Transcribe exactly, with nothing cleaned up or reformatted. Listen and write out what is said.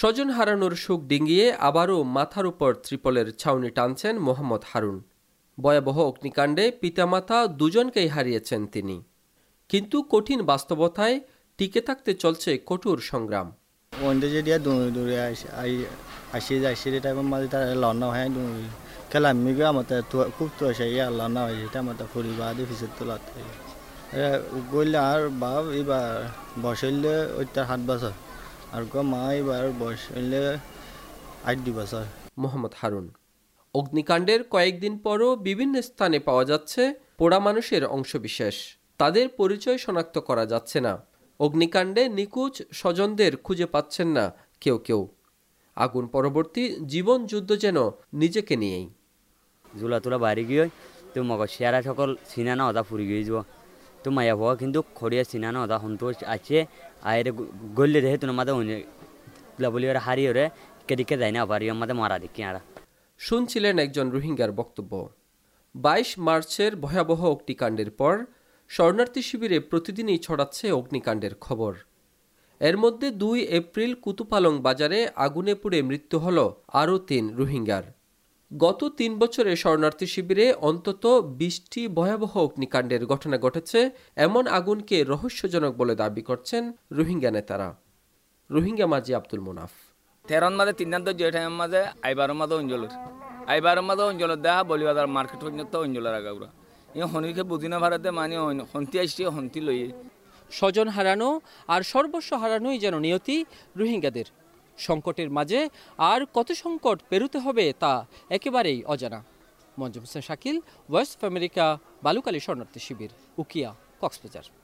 স্বজন হারানোর সুখ ডিঙ্গিয়ে আবারও মাথার উপর ত্রিপলের ছাউনি টানছেন মোহাম্মদ হারুন। ভয়াবহ অগ্নিকাণ্ডে পিতামাতা দুজনকেই হারিয়েছেন তিনি। কিন্তু কঠিন বাস্তবতায় টিকে থাকতে চলছে কঠোর সংগ্রাম। মোহাম্মদ হারুন অগ্নিকাণ্ডের কয়েকদিন পরও বিভিন্ন স্থানে পাওয়া যাচ্ছে পোড়া মানুষের অংশবিশেষ। তাদের পরিচয় শনাক্ত করা যাচ্ছে না। অগ্নিকাণ্ডে নিখোঁজ স্বজনদের খুঁজে পাচ্ছেন না কেউ কেউ। আগুন পরবর্তী জীবন যুদ্ধ যেন নিজেকে নিয়েই। জুলা তোলা বাড়ি গিয়ে তো মগজ সেরা সকল সিনানা অদা ফুরি গিয়ে যাব তো মায়া হওয়া কিন্তু খড়িয়া সিনানা অদা সন্তোষ আছে আয়ের গল্লে রেহে তো মাদা বলি ওরা হারিয়ে ওরে কেদিকে যায় না আবার আমাদের মারা দেখি আরা। শুনছিলেন একজন রোহিঙ্গার বক্তব্য। বাইশ মার্চের ভয়াবহ অগ্নিকাণ্ডের পর শরণার্থী শিবিরে প্রতিদিনই ছড়াচ্ছে অগ্নিকাণ্ডের খবর। এর মধ্যে দুই এপ্রিল কুতুপালং বাজারে আগুনে পুড়ে মৃত্যু হল আরও তিন রোহিঙ্গার। গত তিন বছরে শরণার্থী শিবিরে অন্তত বিশটি ভয়াবহ অগ্নিকাণ্ডের ঘটনা ঘটেছে। এমন আগুনকে রহস্যজনক বলে দাবি করছেন রোহিঙ্গা নেতারা। রোহিঙ্গা মাঝি আব্দুল মুনাফ তেরন মাঝে তিনান্ত জেঠাইম মাঝে আইবারের মাঝে অঞ্জলের আইবারের মাঝে অঞ্জলের দেখা বলিবাজার মার্কেট পর্যন্ত অঞ্জলের আগাউরা ই হনিকে বুঝিনা ভারতে মানে হন্তি আসছে হন্তি লইয়ে স্বজন হারানো আর সর্বস্ব হারানোই যেন নিয়তি রোহিঙ্গাদের। সংকটের মাঝে আর কত সংকট পেরুতে হবে তা একেবারেই অজানা। Manjum Hossain Shakil, voice of America, Balukhali শরণার্থী শিবির, উকিয়া, কক্সবাজার।